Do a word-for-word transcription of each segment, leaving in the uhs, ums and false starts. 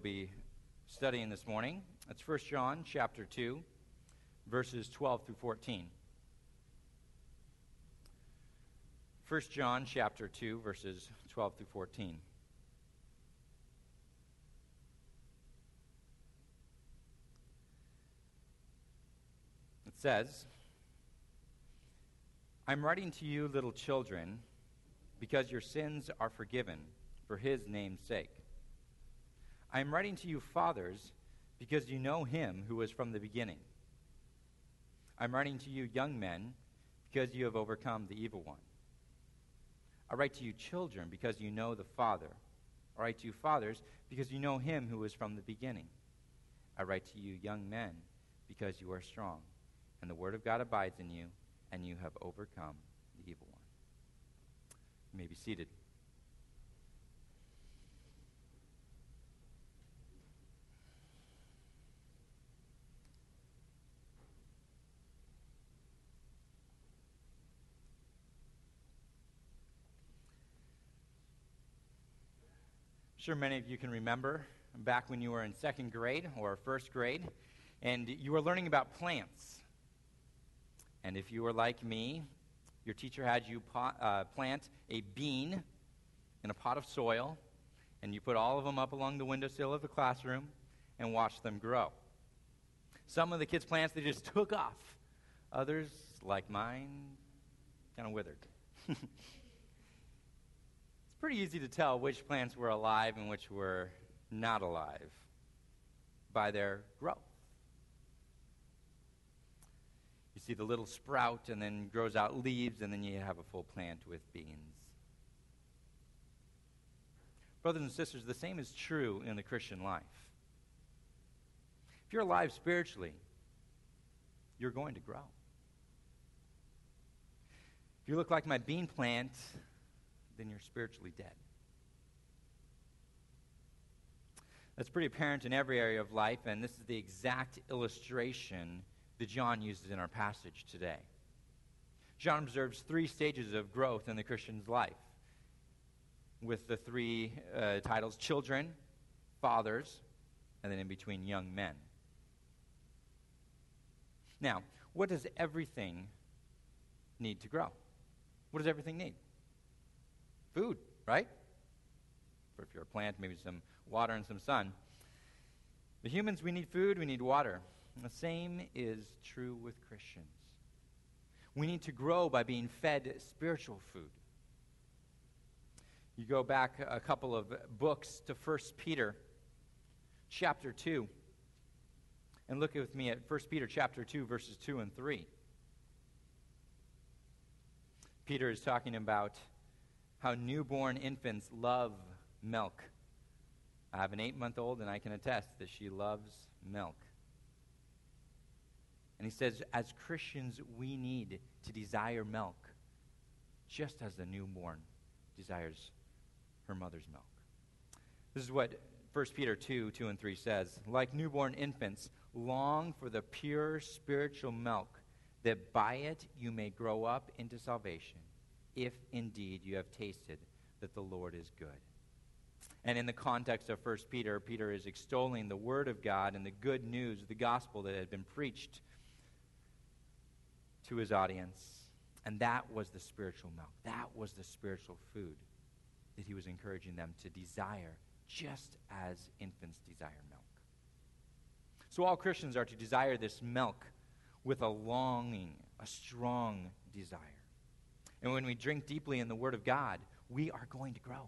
be studying this morning. It's First John chapter two, verses twelve through fourteen. First John chapter two, verses twelve through fourteen. It says, I'm writing to you, little children, because your sins are forgiven for his name's sake. I am writing to you, fathers, because you know him who was from the beginning. I'm writing to you, young men, because you have overcome the evil one. I write to you, children, because you know the Father. I write to you, fathers, because you know him who was from the beginning. I write to you, young men, because you are strong, and the word of God abides in you, and you have overcome the evil one. You may be seated. I'm sure many of you can remember back when you were in second grade or first grade, and you were learning about plants. And if you were like me, your teacher had you pot, uh, plant a bean in a pot of soil, and you put all of them up along the windowsill of the classroom and watch them grow. Some of the kids' plants, they just took off. Others, like mine, kind of withered. It's pretty easy to tell which plants were alive and which were not alive by their growth. You see the little sprout and then grows out leaves, and then you have a full plant with beans. Brothers and sisters, the same is true in the Christian life. If you're alive spiritually, you're going to grow. If you look like my bean plant, then you're spiritually dead. That's pretty apparent in every area of life, and this is the exact illustration that John uses in our passage today. John observes three stages of growth in the Christian's life, with the three uh, titles: children, fathers, and then in between, young men. Now, what does everything need to grow? What does everything need? Food, right? Or if you're a plant, maybe some water and some sun. The humans, we need food, we need water. And the same is true with Christians. We need to grow by being fed spiritual food. You go back a couple of books to First Peter chapter two, and look with me at First Peter chapter two, verses two and three. Peter is talking about how newborn infants love milk. I have an eight-month-old, and I can attest that she loves milk. And he says, as Christians, we need to desire milk, just as the newborn desires her mother's milk. This is what First Peter two, two and three says. Like newborn infants, long for the pure spiritual milk, that by it you may grow up into salvation, if indeed you have tasted that the Lord is good. And in the context of First Peter, Peter is extolling the Word of God and the good news, the gospel that had been preached to his audience. And that was the spiritual milk. That was the spiritual food that he was encouraging them to desire, just as infants desire milk. So all Christians are to desire this milk with a longing, a strong desire. And when we drink deeply in the Word of God, we are going to grow.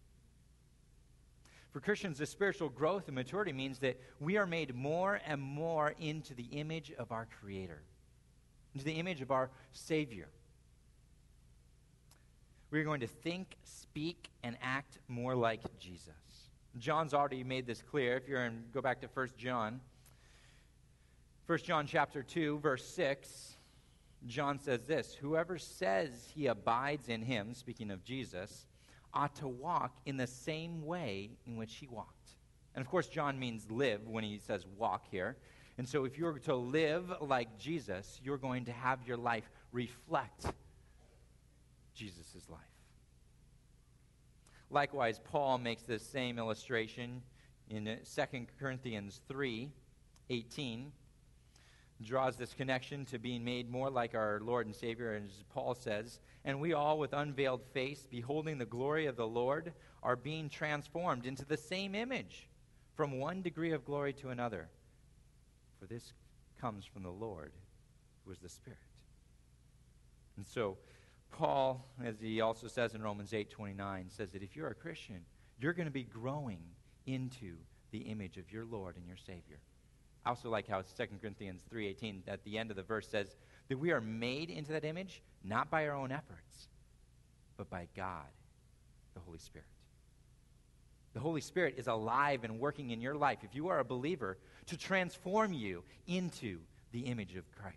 For Christians, the spiritual growth and maturity means that we are made more and more into the image of our Creator, into the image of our Savior. We're going to think, speak, and act more like Jesus. John's already made this clear. If you're in, go back to First John. First John chapter two, verse six. John says this: whoever says he abides in him, speaking of Jesus, ought to walk in the same way in which he walked. And of course, John means live when he says walk here. And so if you're to live like Jesus, you're going to have your life reflect Jesus' life. Likewise, Paul makes this same illustration in Second Corinthians three eighteen, draws this connection to being made more like our Lord and Savior, as Paul says, and we all with unveiled face, beholding the glory of the Lord, are being transformed into the same image, from one degree of glory to another. For this comes from the Lord, who is the Spirit. And so Paul, as he also says in Romans eight twenty-nine, says that if you're a Christian, you're going to be growing into the image of your Lord and your Savior. I also like how Second Corinthians three eighteen at the end of the verse says that we are made into that image not by our own efforts, but by God, the Holy Spirit. The Holy Spirit is alive and working in your life, if you are a believer, to transform you into the image of Christ.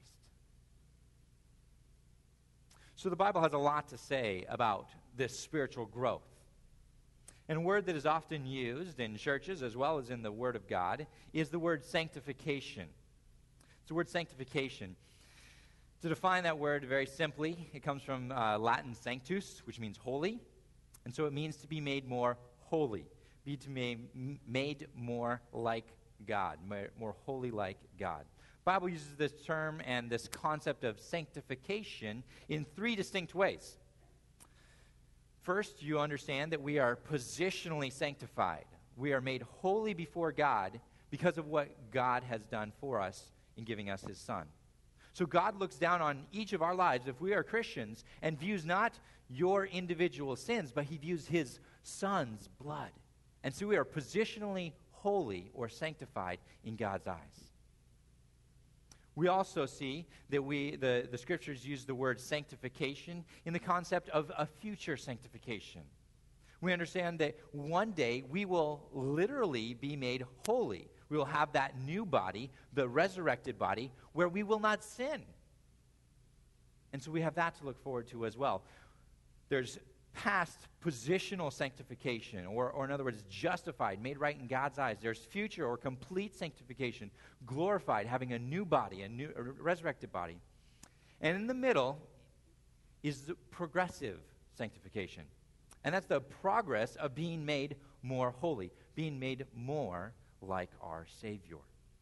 So the Bible has a lot to say about this spiritual growth. And a word that is often used in churches as well as in the Word of God is the word sanctification. It's the word sanctification. To define that word very simply, it comes from uh, Latin sanctus, which means holy. And so it means to be made more holy, be to be made more like God, more holy like God. The Bible uses this term and this concept of sanctification in three distinct ways. First, you understand that we are positionally sanctified. We are made holy before God because of what God has done for us in giving us his Son. So God looks down on each of our lives, if we are Christians, and views not your individual sins, but he views his Son's blood. And so we are positionally holy or sanctified in God's eyes. We also see that we the, the scriptures use the word sanctification in the concept of a future sanctification. We understand that one day we will literally be made holy. We will have that new body, the resurrected body, where we will not sin. And so we have that to look forward to as well. There's past positional sanctification, or, or in other words, justified, made right in God's eyes. There's future or complete sanctification, glorified, having a new body, a new a resurrected body. And in the middle is the progressive sanctification. And that's the progress of being made more holy, being made more like our Savior.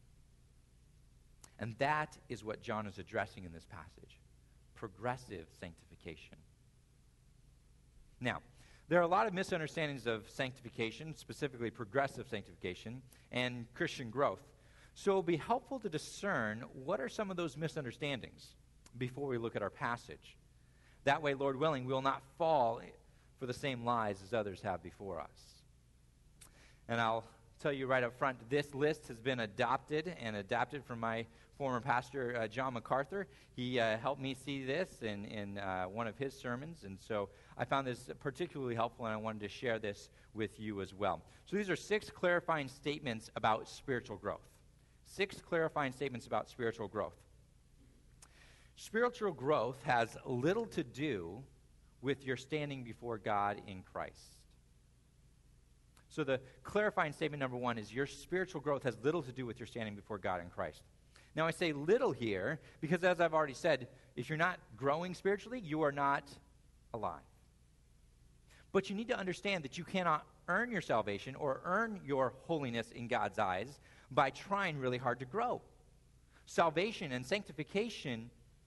And that is what John is addressing in this passage, progressive sanctification. Now, there are a lot of misunderstandings of sanctification, specifically progressive sanctification, and Christian growth. So it will be helpful to discern what are some of those misunderstandings before we look at our passage. That way, Lord willing, we will not fall for the same lies as others have before us. And I'll tell you right up front, this list has been adopted and adapted from my former pastor, uh, John MacArthur. He uh, helped me see this in, in uh, one of his sermons, and so I found this particularly helpful, and I wanted to share this with you as well. So these are six clarifying statements about spiritual growth. Six clarifying statements about spiritual growth. Spiritual growth has little to do with your standing before God in Christ. So the clarifying statement number one is your spiritual growth has little to do with your standing before God in Christ. Now I say little here because, as I've already said, if you're not growing spiritually, you are not alive. But you need to understand that you cannot earn your salvation or earn your holiness in God's eyes by trying really hard to grow. Salvation and sanctification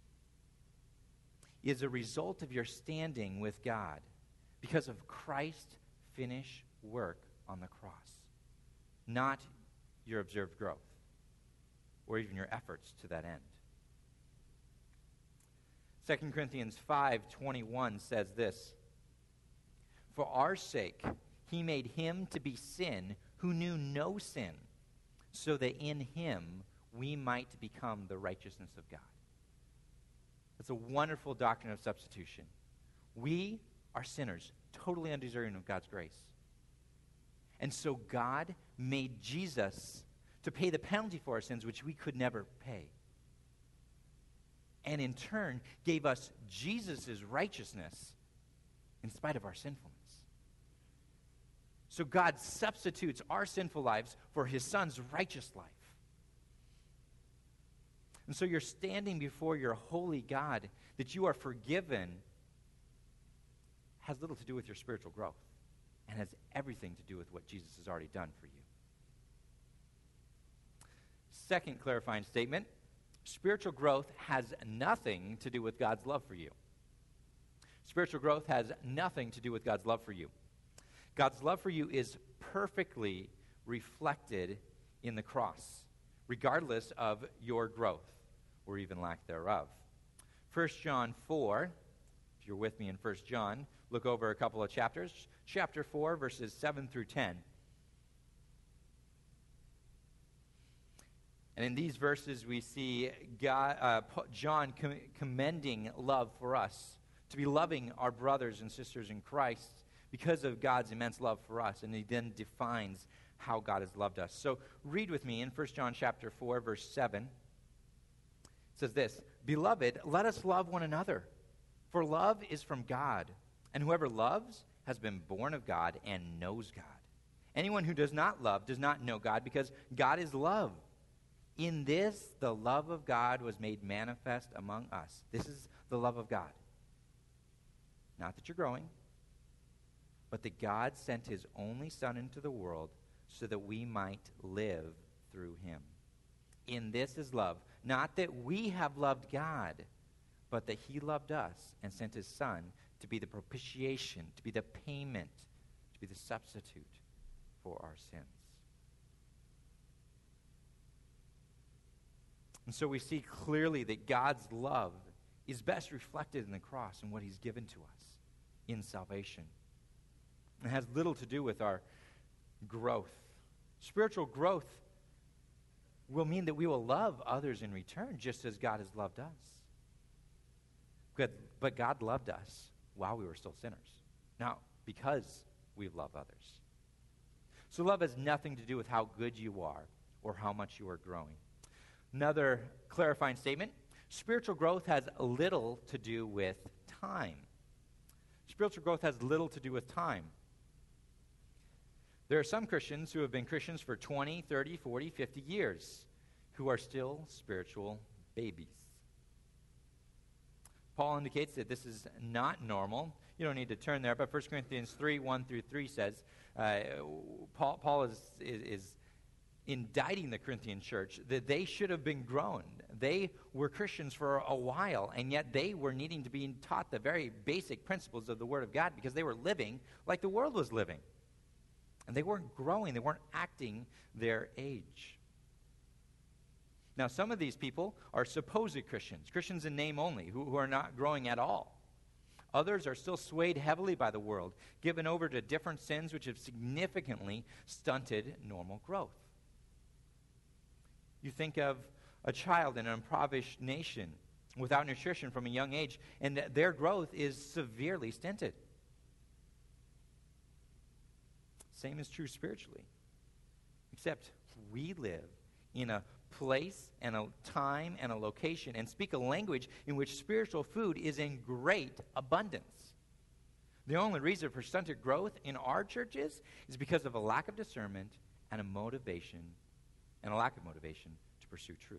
is a result of your standing with God because of Christ's finished work on the cross, not your observed growth or even your efforts to that end. Second Corinthians five twenty-one says this, "For our sake he made him to be sin who knew no sin, so that in him we might become the righteousness of God." It's a wonderful doctrine of substitution. We are sinners, totally undeserving of God's grace. And so God made Jesus to pay the penalty for our sins, which we could never pay. And in turn, gave us Jesus' righteousness in spite of our sinfulness. So God substitutes our sinful lives for his Son's righteous life. And so you're standing before your holy God, that you are forgiven, has little to do with your spiritual growth and has everything to do with what Jesus has already done for you. Second clarifying statement, spiritual growth has nothing to do with God's love for you. Spiritual growth has nothing to do with God's love for you. God's love for you is perfectly reflected in the cross, regardless of your growth or even lack thereof. First John four, if you're with me in First John, look over a couple of chapters. Chapter four, verses seven through ten. And in these verses, we see God, uh, John com- commending love for us, to be loving our brothers and sisters in Christ because of God's immense love for us. And he then defines how God has loved us. So read with me in First John chapter four, verse seven. It says this, "Beloved, let us love one another, for love is from God. And whoever loves has been born of God and knows God. Anyone who does not love does not know God, because God is love. In this, the love of God was made manifest among us." This is the love of God. Not that you're growing, but that God sent his only Son into the world so that we might live through him. In this is love, not that we have loved God, but that he loved us and sent his Son to be the propitiation, to be the payment, to be the substitute for our sins. And so we see clearly that God's love is best reflected in the cross and what he's given to us in salvation. It has little to do with our growth. Spiritual growth will mean that we will love others in return, just as God has loved us. But, but God loved us while we were still sinners. Now, because we love others. So love has nothing to do with how good you are or how much you are growing. Another clarifying statement, spiritual growth has little to do with time. Spiritual growth has little to do with time. There are some Christians who have been Christians for twenty, thirty, forty, fifty years who are still spiritual babies. Paul indicates that this is not normal. You don't need to turn there, but First Corinthians three, one through three says, uh, Paul, Paul is, is, is indicting the Corinthian church that they should have been grown. They were Christians for a while, and yet they were needing to be taught the very basic principles of the Word of God because they were living like the world was living. And they weren't growing. They weren't acting their age. Now, some of these people are supposed Christians, Christians in name only, who, who are not growing at all. Others are still swayed heavily by the world, given over to different sins which have significantly stunted normal growth. You think of a child in an impoverished nation without nutrition from a young age, and their growth is severely stinted. Same is true spiritually. Except we live in a place and a time and a location and speak a language in which spiritual food is in great abundance. The only reason for stunted growth in our churches is because of a lack of discernment and a motivation and a lack of motivation to pursue truth.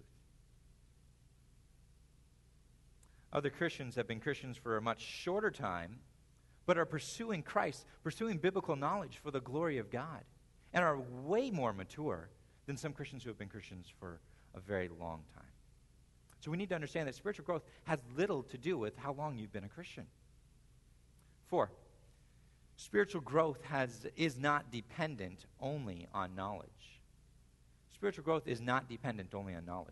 Other Christians have been Christians for a much shorter time, but are pursuing Christ, pursuing biblical knowledge for the glory of God, and are way more mature than some Christians who have been Christians for a very long time. So we need to understand that spiritual growth has little to do with how long you've been a Christian. Four, spiritual growth has is not dependent only on knowledge. Spiritual growth is not dependent only on knowledge.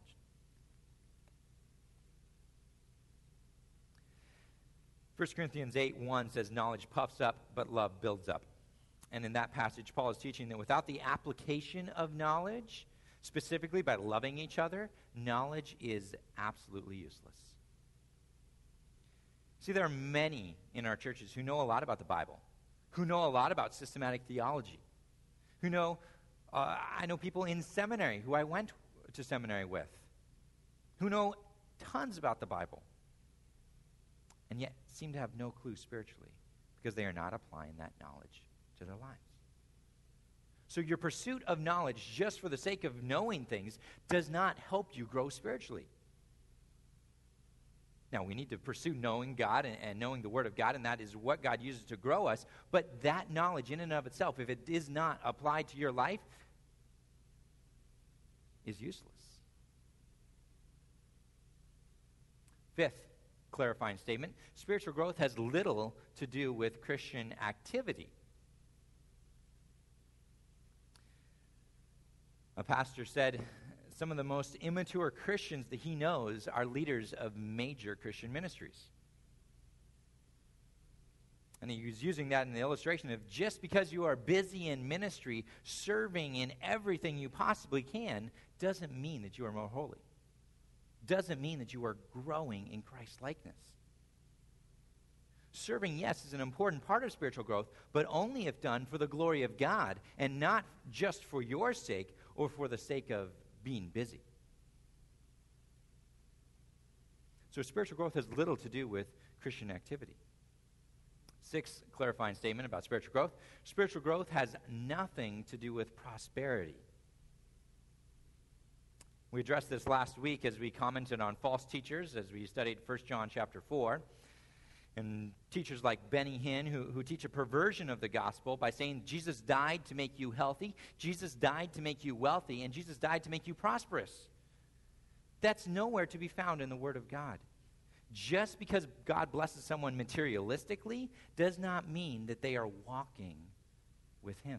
First Corinthians eight one says, knowledge puffs up, but love builds up. And in that passage, Paul is teaching that without the application of knowledge, specifically by loving each other, knowledge is absolutely useless. See, there are many in our churches who know a lot about the Bible, who know a lot about systematic theology, who know, uh, I know people in seminary who I went to seminary with, who know tons about the Bible, and yet seem to have no clue spiritually because they are not applying that knowledge to their lives. So your pursuit of knowledge just for the sake of knowing things does not help you grow spiritually. Now, we need to pursue knowing God and, and knowing the Word of God, and that is what God uses to grow us. But that knowledge in and of itself, if it is not applied to your life, is useless. Fifth clarifying statement, spiritual growth has little to do with Christian activity. A pastor said some of the most immature Christians that he knows are leaders of major Christian ministries. And he was using that in the illustration of just because you are busy in ministry, serving in everything you possibly can, doesn't mean that you are more holy. Doesn't mean that you are growing in Christ's likeness. Serving, yes, is an important part of spiritual growth, but only if done for the glory of God and not just for your sake or for the sake of being busy. So spiritual growth has little to do with Christian activity. Sixth clarifying statement about spiritual growth. Spiritual growth has nothing to do with prosperity. We addressed this last week as we commented on false teachers, as we studied First John chapter four. And teachers like Benny Hinn, who, who teach a perversion of the gospel by saying Jesus died to make you healthy, Jesus died to make you wealthy, and Jesus died to make you prosperous. That's nowhere to be found in the Word of God. Just because God blesses someone materialistically does not mean that they are walking with Him.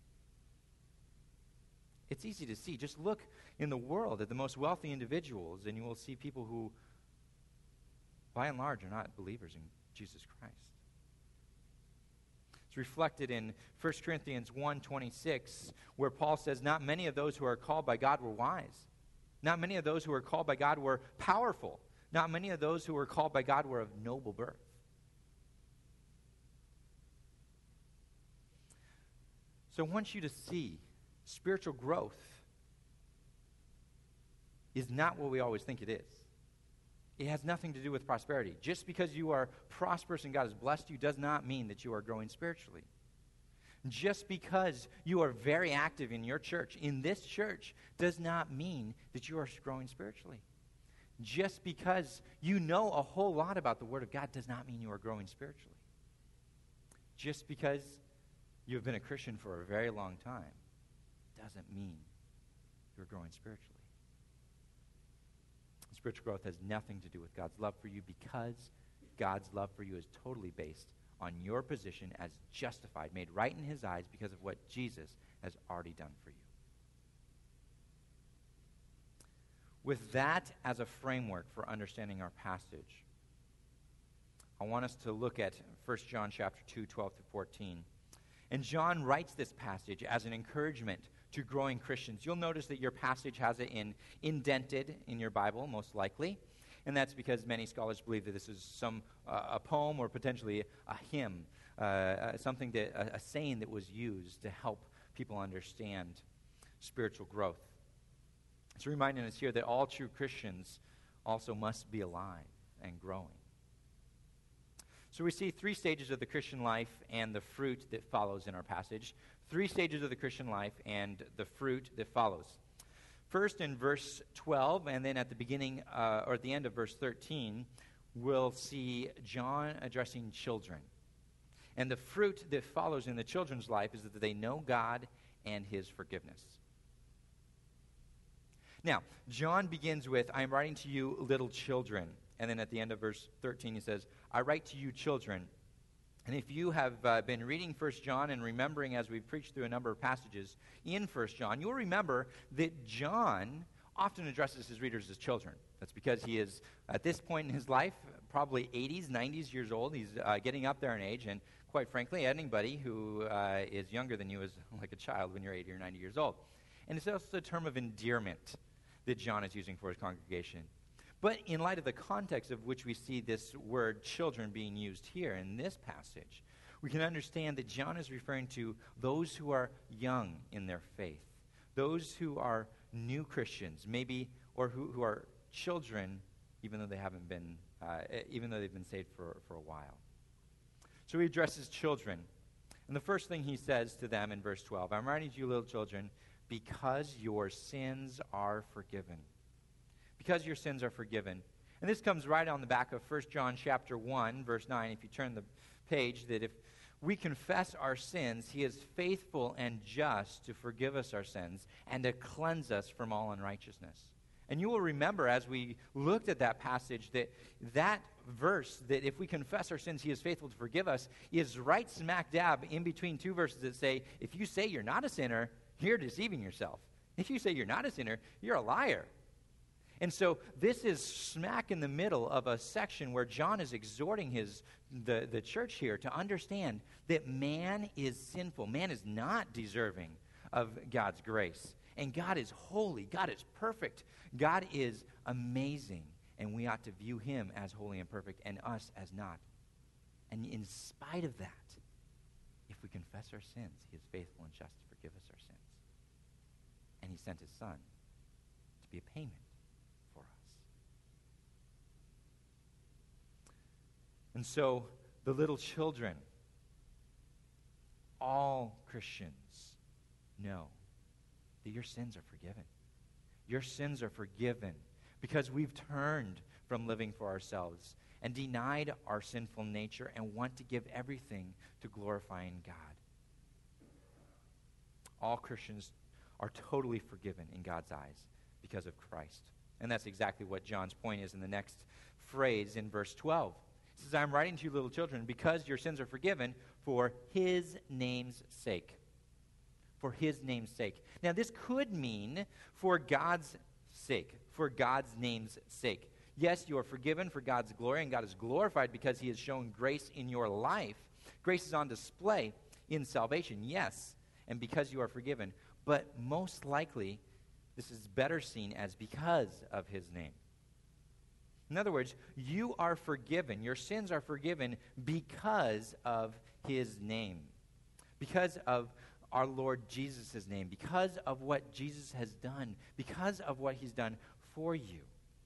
It's easy to see. Just look in the world at the most wealthy individuals, and you will see people who, by and large, are not believers in Jesus Christ. It's reflected in First Corinthians one twenty-six, where Paul says, not many of those who are called by God were wise. Not many of those who were called by God were powerful. Not many of those who were called by God were of noble birth. So I want you to see spiritual growth is not what we always think it is. It has nothing to do with prosperity. Just because you are prosperous and God has blessed you does not mean that you are growing spiritually. Just because you are very active in your church, in this church, does not mean that you are growing spiritually. Just because you know a whole lot about the Word of God does not mean you are growing spiritually. Just because you've been a Christian for a very long time doesn't mean you're growing spiritually. Spiritual growth has nothing to do with God's love for you, because God's love for you is totally based on your position as justified, made right in His eyes because of what Jesus has already done for you. With that as a framework for understanding our passage, I want us to look at First John chapter two, twelve to fourteen. And John writes this passage as an encouragement to growing Christians. You'll notice that your passage has it in indented in your Bible, most likely. And that's because many scholars believe that this is some uh, a poem or potentially a hymn, uh, uh, something that a, a saying that was used to help people understand spiritual growth. It's reminding us here that all true Christians also must be alive and growing. So we see three stages of the Christian life and the fruit that follows in our passage. Three stages of the Christian life and the fruit that follows. First, in verse twelve, and then at the beginning, uh, or at the end of verse thirteen, we'll see John addressing children. And the fruit that follows in the children's life is that they know God and His forgiveness. Now, John begins with, I am writing to you, little children. And then at the end of verse thirteen, he says, I write to you, children. And if you have uh, been reading First John and remembering as we've preached through a number of passages in First John, you'll remember that John often addresses his readers as children. That's because he is, at this point in his life, probably eighties, nineties years old. He's uh, getting up there in age, and quite frankly, anybody who uh, is younger than you is like a child when you're eighty or ninety years old. And it's also a term of endearment that John is using for his congregation. But in light of the context of which we see this word children being used here in this passage, we can understand that John is referring to those who are young in their faith, those who are new Christians, maybe, or who, who are children, even though they haven't been, uh, even though they've been saved for, for a while. So he addresses children. And the first thing he says to them in verse twelve, I'm writing to you, little children, because your sins are forgiven. Because your sins are forgiven. And this comes right on the back of First John chapter one, verse nine. If you turn the page, that if we confess our sins, He is faithful and just to forgive us our sins and to cleanse us from all unrighteousness. And you will remember as we looked at that passage that that verse, that if we confess our sins, he is faithful to forgive us, is right smack dab in between two verses that say, if you say you're not a sinner, you're deceiving yourself. If you say you're not a sinner, you're a liar. And so this is smack in the middle of a section where John is exhorting his the, the church here to understand that man is sinful. Man is not deserving of God's grace. And God is holy. God is perfect. God is amazing. And we ought to view him as holy and perfect and us as not. And in spite of that, if we confess our sins, he is faithful and just to forgive us our sins. And he sent his son to be a payment for us. And so the little children, all Christians know that your sins are forgiven. Your sins are forgiven because we've turned from living for ourselves and denied our sinful nature and want to give everything to glorifying God. All Christians are totally forgiven in God's eyes because of Christ. And that's exactly what John's point is in the next phrase in verse twelve. He says, I'm writing to you, little children, because your sins are forgiven for his name's sake. For his name's sake. Now, this could mean for God's sake, for God's name's sake. Yes, you are forgiven for God's glory, and God is glorified because he has shown grace in your life. Grace is on display in salvation, yes, and because you are forgiven. But most likely, this is better seen as because of his name. In other words, you are forgiven. Your sins are forgiven because of his name. Because of our Lord Jesus' name. Because of what Jesus has done. Because of what he's done for you.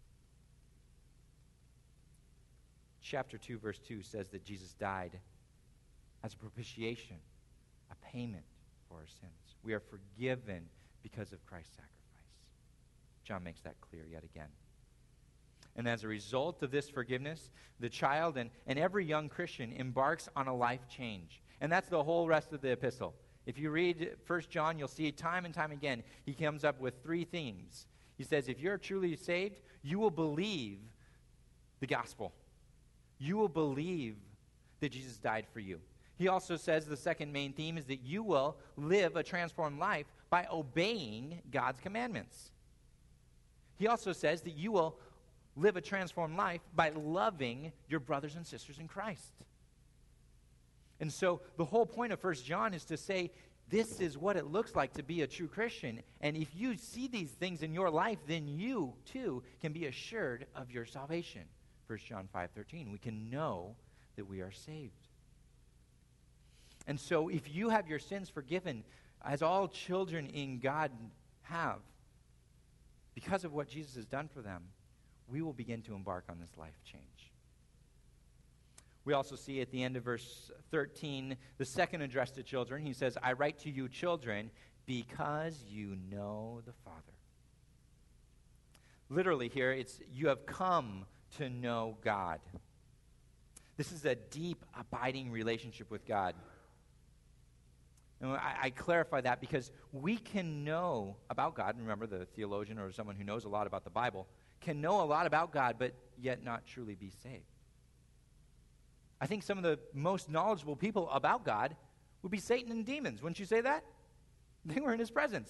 Chapter two, verse two says that Jesus died as a propitiation, a payment for our sins. We are forgiven because of Christ's sacrifice. John makes that clear yet again. And as a result of this forgiveness, the child and, and every young Christian embarks on a life change. And that's the whole rest of the epistle. If you read First John, you'll see time and time again, he comes up with three themes. He says, if you're truly saved, you will believe the gospel. You will believe that Jesus died for you. He also says the second main theme is that you will live a transformed life by obeying God's commandments. He also says that you will live a transformed life by loving your brothers and sisters in Christ. And so the whole point of First John is to say, this is what it looks like to be a true Christian. And if you see these things in your life, then you, too, can be assured of your salvation. First John five thirteen, we can know that we are saved. And so if you have your sins forgiven, as all children in God have, because of what Jesus has done for them, we will begin to embark on this life change. We also see at the end of verse thirteen, the second address to children. He says, I write to you, children, because you know the Father. Literally here, it's you have come to know God. This is a deep, abiding relationship with God. And I, I clarify that because we can know about God. Remember, the theologian or someone who knows a lot about the Bible can know a lot about God, but yet not truly be saved. I think some of the most knowledgeable people about God would be Satan and demons. Wouldn't you say that? They were in his presence.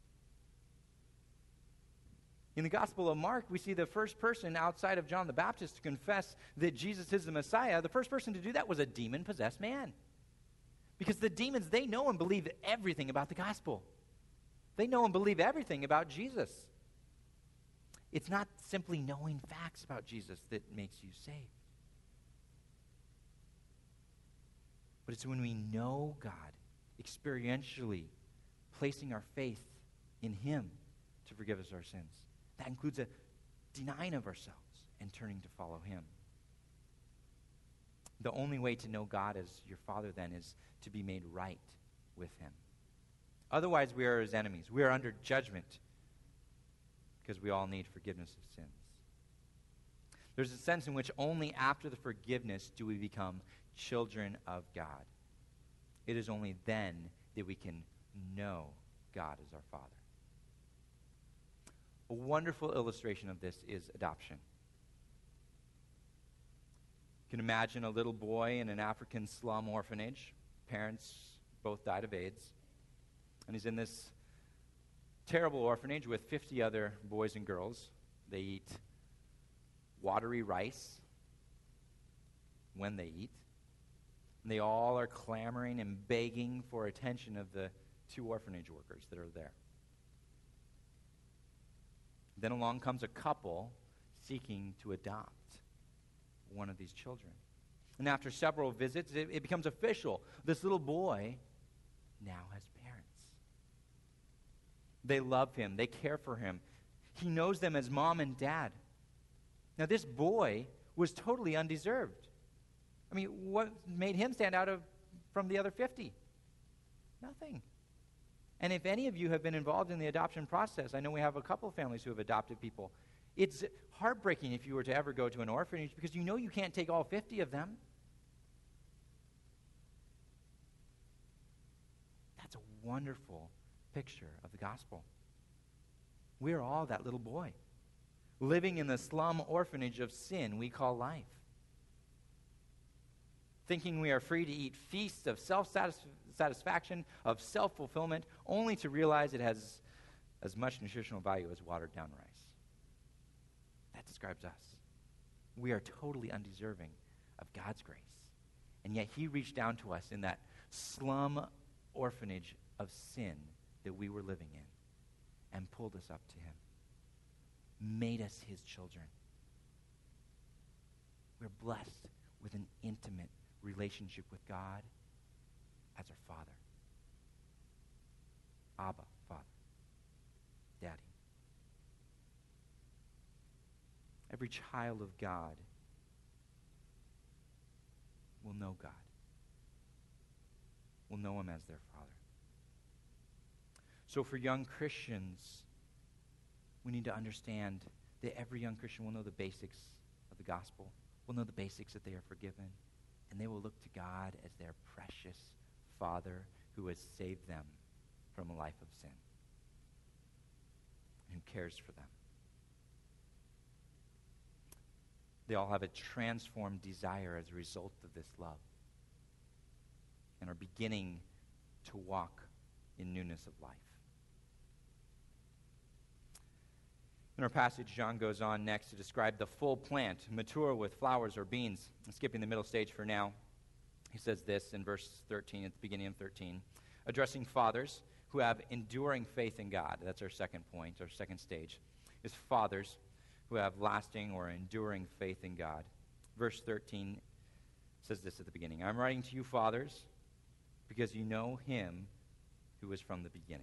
In the Gospel of Mark, we see the first person outside of John the Baptist to confess that Jesus is the Messiah. The first person to do that was a demon-possessed man. Because the demons, they know and believe everything about the gospel. They know and believe everything about Jesus. It's not simply knowing facts about Jesus that makes you saved. But it's when we know God experientially, placing our faith in him to forgive us our sins. That includes a denying of ourselves and turning to follow him. The only way to know God as your Father then is to be made right with him. Otherwise, we are his enemies. We are under judgment because we all need forgiveness of sins. There's a sense in which only after the forgiveness do we become children of God. It is only then that we can know God as our Father. A wonderful illustration of this is adoption. You can imagine a little boy in an African slum orphanage. Parents both died of AIDS. And he's in this terrible orphanage with fifty other boys and girls. They eat watery rice when they eat. And they all are clamoring and begging for attention of the two orphanage workers that are there. Then along comes a couple seeking to adopt one of these children. And after several visits, it, it becomes official. This little boy now has parents. They love him. They care for him. He knows them as mom and dad. Now, this boy was totally undeserved. I mean, what made him stand out of, from the other fifty? Nothing. And if any of you have been involved in the adoption process, I know we have a couple of families who have adopted people. It's heartbreaking if you were to ever go to an orphanage because you know you can't take all fifty of them. That's a wonderful picture of the gospel. We're all that little boy, living in the slum orphanage of sin we call life. Thinking we are free to eat feasts of self-satisfaction, of self-fulfillment, only to realize it has as much nutritional value as watered-down rice. That describes us. We are totally undeserving of God's grace. And yet he reached down to us in that slum orphanage of sin that we were living in and pulled us up to him, made us his children. We're blessed with an intimate relationship with God as our Father. Abba, Father, Daddy. Every child of God will know God, will know him as their Father. So for young Christians, we need to understand that every young Christian will know the basics of the gospel, will know the basics that they are forgiven, and they will look to God as their precious Father who has saved them from a life of sin and who cares for them. They all have a transformed desire as a result of this love and are beginning to walk in newness of life. In our passage, John goes on next to describe the full plant, mature with flowers or beans. I'm skipping the middle stage for now. He says this in verse thirteen, at the beginning of thirteen, addressing fathers who have enduring faith in God. That's our second point, our second stage, is fathers who have lasting or enduring faith in God. Verse thirteen says this at the beginning, I'm writing to you, fathers, because you know him who is from the beginning.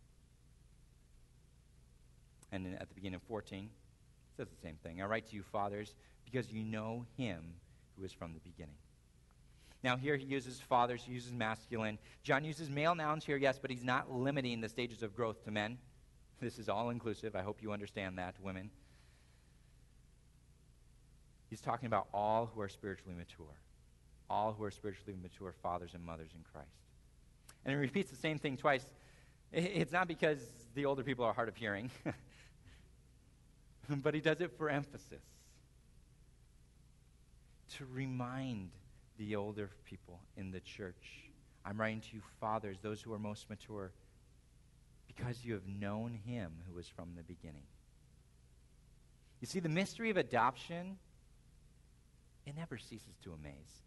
And at the beginning of fourteen, it says the same thing. I write to you, fathers, because you know him who is from the beginning. Now here he uses fathers, he uses masculine. John uses male nouns here, yes, but he's not limiting the stages of growth to men. This is all inclusive. I hope you understand that, women. He's talking about all who are spiritually mature. All who are spiritually mature fathers and mothers in Christ. And he repeats the same thing twice. It's not because the older people are hard of hearing, but he does it for emphasis. To remind the older people in the church, I'm writing to you, fathers, those who are most mature, because you have known him who was from the beginning. You see, the mystery of adoption, it never ceases to amaze.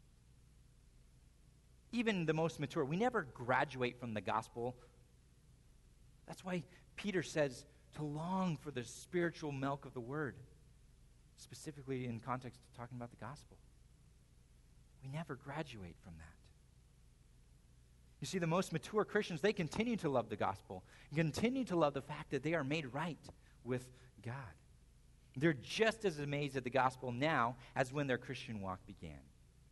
Even the most mature, we never graduate from the gospel. That's why Peter says to long for the spiritual milk of the word, specifically in context of talking about the gospel. We never graduate from that. You see, the most mature Christians, they continue to love the gospel, and continue to love the fact that they are made right with God. They're just as amazed at the gospel now as when their Christian walk began.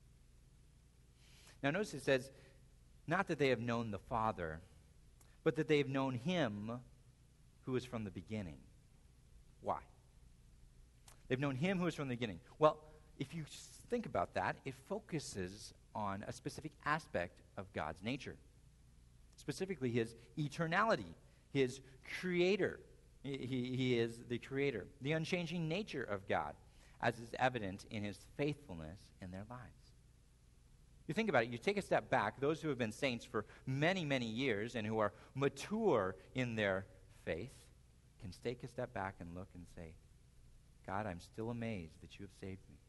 Now notice it says, not that they have known the Father, but that they have known him who is from the beginning. Why? They've known him who is from the beginning. Well, if you think about that, it focuses on a specific aspect of God's nature. Specifically, his eternality, his creator He, he, he is the creator, the unchanging nature of God, as is evident in his faithfulness in their lives. You think about it, you take a step back, those who have been saints for many, many years and who are mature in their faith can take a step back and look and say, God, I'm still amazed that you have saved me.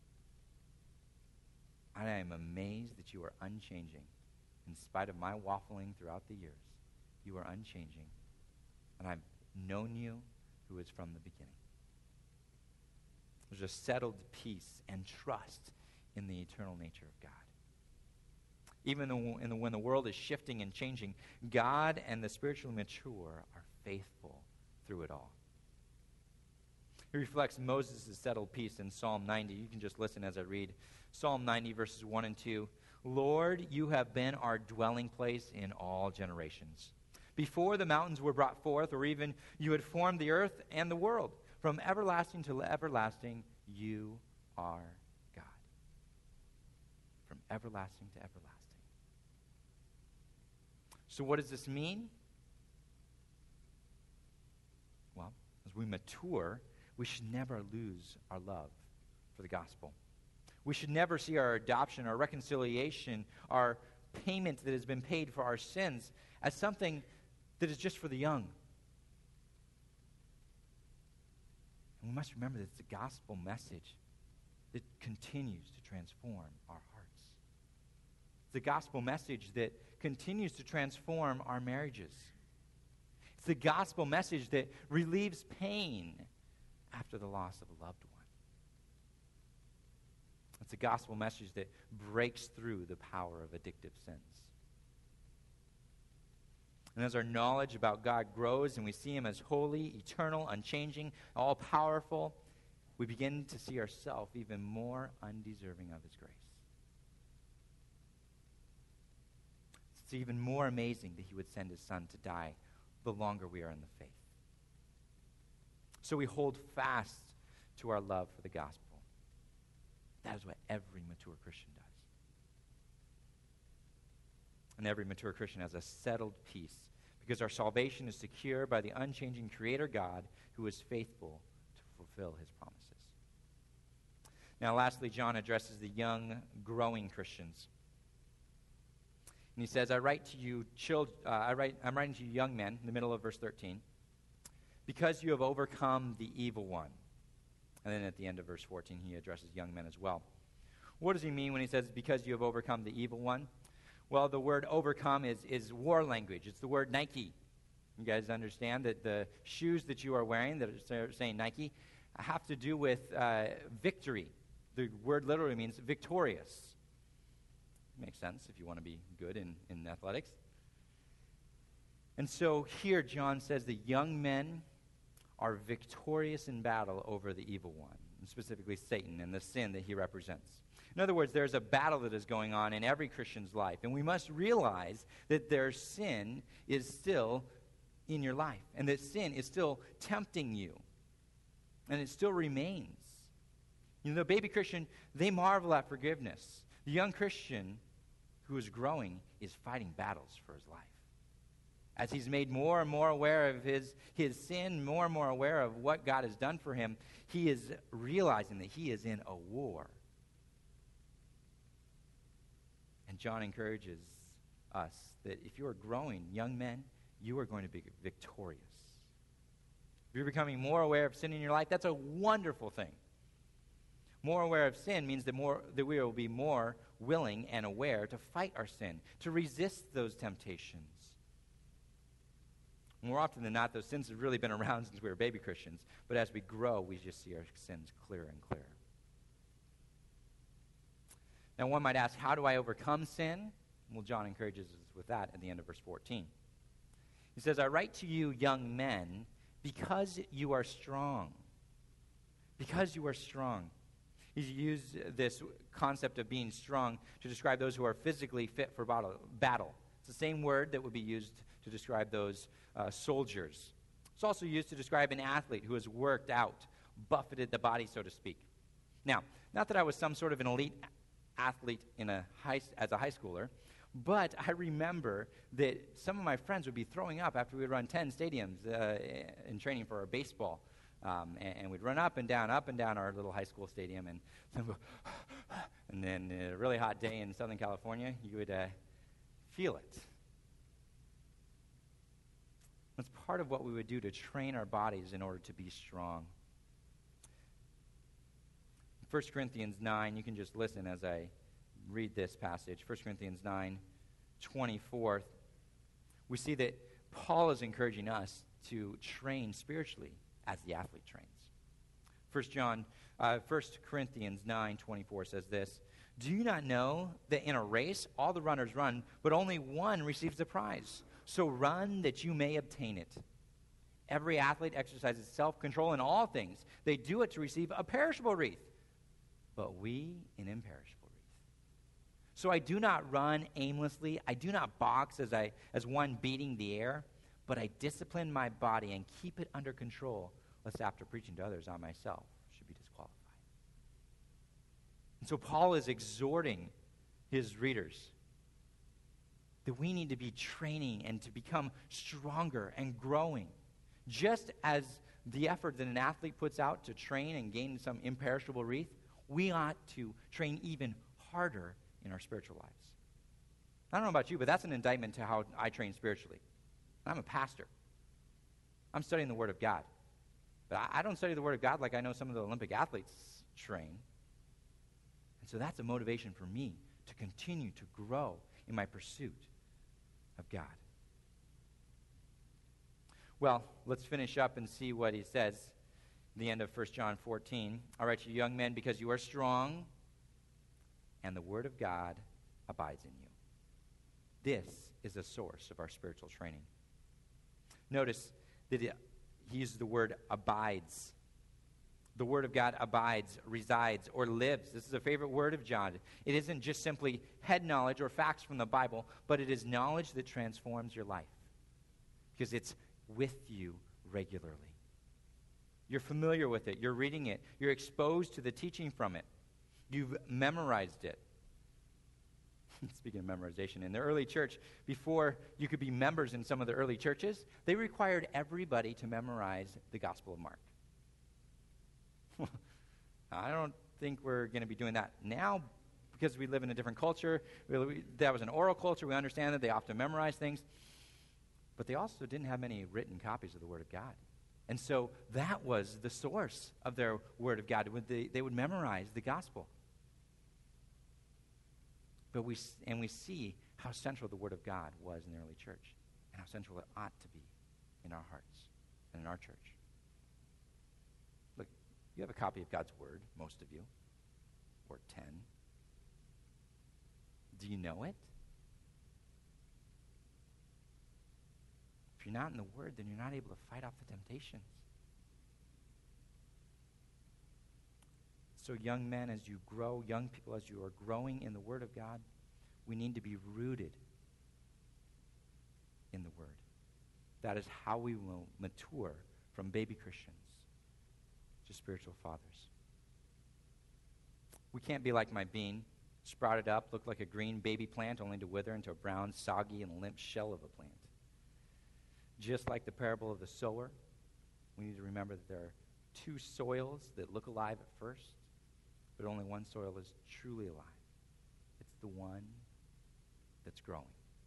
I am amazed that you are unchanging. In spite of my waffling throughout the years, you are unchanging. And I've known you who is from the beginning. There's a settled peace and trust in the eternal nature of God. Even though in the, when the world is shifting and changing, God and the spiritually mature are faithful through it all. He reflects Moses' settled peace in Psalm ninety. You can just listen as I read Psalm ninety, verses one and two. Lord, you have been our dwelling place in all generations. Before the mountains were brought forth, or even you had formed the earth and the world, from everlasting to everlasting, you are God. From everlasting to everlasting. So what does this mean? Well, as we mature, we should never lose our love for the gospel. We should never see our adoption, our reconciliation, our payment that has been paid for our sins as something that is just for the young. And we must remember that it's the gospel message that continues to transform our hearts. It's the gospel message that continues to transform our marriages. It's the gospel message that relieves pain after the loss of a loved one. It's a gospel message that breaks through the power of addictive sins. And as our knowledge about God grows and we see him as holy, eternal, unchanging, all-powerful, we begin to see ourselves even more undeserving of his grace. It's even more amazing that he would send his son to die the longer we are in the faith. So we hold fast to our love for the gospel. That is what every mature Christian does. And every mature Christian has a settled peace because our salvation is secure by the unchanging Creator God who is faithful to fulfill his promises. Now, lastly, John addresses the young, growing Christians. And he says, I write to you, children, uh, I write, I'm writing to you young men, in the middle of verse thirteen, because you have overcome the evil one. And then at the end of verse fourteen, he addresses young men as well. What does he mean when he says, because you have overcome the evil one? Well, the word overcome is, is war language. It's the word Nike. You guys understand that the shoes that you are wearing that are saying Nike have to do with uh, victory. The word literally means victorious. Makes sense if you want to be good in, in athletics. And so here John says the young men are victorious in battle over the evil one, and specifically Satan and the sin that he represents. In other words, there's a battle that is going on in every Christian's life, and we must realize that their sin is still in your life, and that sin is still tempting you, and it still remains. You know, the baby Christian, they marvel at forgiveness. The young Christian who is growing is fighting battles for his life. As he's made more and more aware of his, his sin, more and more aware of what God has done for him, he is realizing that he is in a war. And John encourages us that if you are growing, young men, you are going to be victorious. If you're becoming more aware of sin in your life, that's a wonderful thing. More aware of sin means that more that we will be more willing and aware to fight our sin, to resist those temptations. More often than not, those sins have really been around since we were baby Christians, but as we grow, we just see our sins clearer and clearer. Now, one might ask, how do I overcome sin? Well, John encourages us with that at the end of verse fourteen. He says, I write to you, young men, because you are strong. Because you are strong. He's used this concept of being strong to describe those who are physically fit for battle. It's the same word that would be used to describe those uh, soldiers. It's also used to describe an athlete who has worked out, buffeted the body, so to speak. Now, not that I was some sort of an elite athlete in a high, as a high schooler, But I remember that some of my friends would be throwing up after we would run ten stadiums uh, in training for our baseball. Um, and, and we'd run up and down, up and down our little high school stadium. And, and then a really hot day in Southern California, you would uh, feel it. It's part of what we would do to train our bodies in order to be strong. First Corinthians nine, you can just listen as I read this passage. First Corinthians nine, twenty-four. We see that Paul is encouraging us to train spiritually as the athlete trains. First John, uh, First Corinthians nine, twenty-four says this, "Do you not know that in a race all the runners run, but only one receives the prize? So run that you may obtain it. Every athlete exercises self-control in all things. They do it to receive a perishable wreath, but we an imperishable wreath. So I do not run aimlessly. I do not box as I as one beating the air, but I discipline my body and keep it under control, lest after preaching to others, I myself should be disqualified." And so Paul is exhorting his readers that we need to be training and to become stronger and growing. Just as the effort that an athlete puts out to train and gain some imperishable wreath, we ought to train even harder in our spiritual lives. I don't know about you, but that's an indictment to how I train spiritually. I'm a pastor. I'm studying the Word of God. But I, I don't study the Word of God like I know some of the Olympic athletes train. And so that's a motivation for me to continue to grow in my pursuit of God. Well, let's finish up and see what he says at the end of First John fourteen. "I write to you, young men, because you are strong, and the Word of God abides in you." This is a source of our spiritual training. Notice that it, he uses the word abides. The Word of God abides, resides, or lives. This is a favorite word of John. It isn't just simply head knowledge or facts from the Bible, but it is knowledge that transforms your life because it's with you regularly. You're familiar with it. You're reading it. You're exposed to the teaching from it. You've memorized it. Speaking of memorization, in the early church, before you could be members in some of the early churches, they required everybody to memorize the Gospel of Mark. I don't think we're going to be doing that now because we live in a different culture. We, we, that was an oral culture. We understand that they often memorize things. But they also didn't have many written copies of the Word of God. And so that was the source of their Word of God. They, they would memorize the Gospel. But we and we see how central the Word of God was in the early church and how central it ought to be in our hearts and in our church. Look, you have a copy of God's Word, most of you, or ten. Do you know it? If you're not in the Word, then you're not able to fight off the temptations. So young men, as you grow, young people, as you are growing in the Word of God, we need to be rooted in the Word. That is how we will mature from baby Christians to spiritual fathers. We can't be like my bean, sprouted up, look like a green baby plant, only to wither into a brown, soggy, and limp shell of a plant. Just like the parable of the sower, we need to remember that there are two soils that look alive at first, but only one soil is truly alive. It's the one that's growing.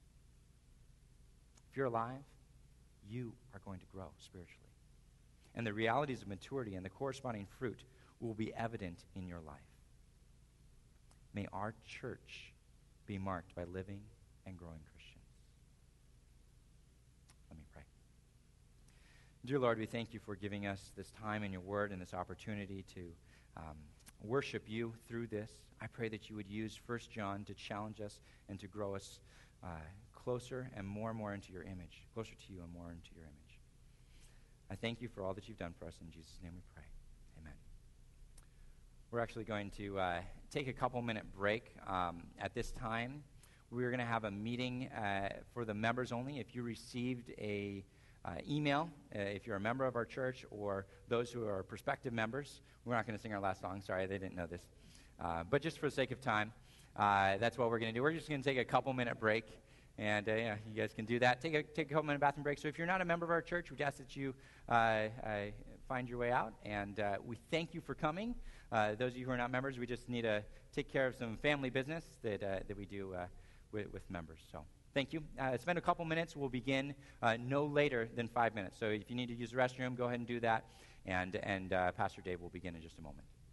If you're alive, you are going to grow spiritually. And the realities of maturity and the corresponding fruit will be evident in your life. May our church be marked by living and growing Christians. Let me pray. Dear Lord, we thank you for giving us this time in your word and this opportunity to um, worship you through this. I pray that you would use First John to challenge us and to grow us uh, closer and more and more into your image, closer to you and more into your image. I thank you for all that you've done for us. In Jesus' name we pray. Amen. We're actually going to uh, take a couple minute break. Um, at this time, we're going to have a meeting uh, for the members only. If you received a uh, email, uh, if you're a member of our church or those who are prospective members, we're not going to sing our last song. Sorry, they didn't know this. Uh, but just for the sake of time, uh, that's what we're going to do. We're just going to take a couple minute break. And uh, yeah, you guys can do that. Take a take a couple minute bathroom break. So if you're not a member of our church, we ask that you uh, uh, find your way out. And uh, we thank you for coming. Uh, those of you who are not members, we just need to take care of some family business that uh, that we do uh, with, with members. So thank you. Uh, spend a couple minutes. We'll begin uh, no later than five minutes. So if you need to use the restroom, go ahead and do that. And and uh, Pastor Dave will begin in just a moment.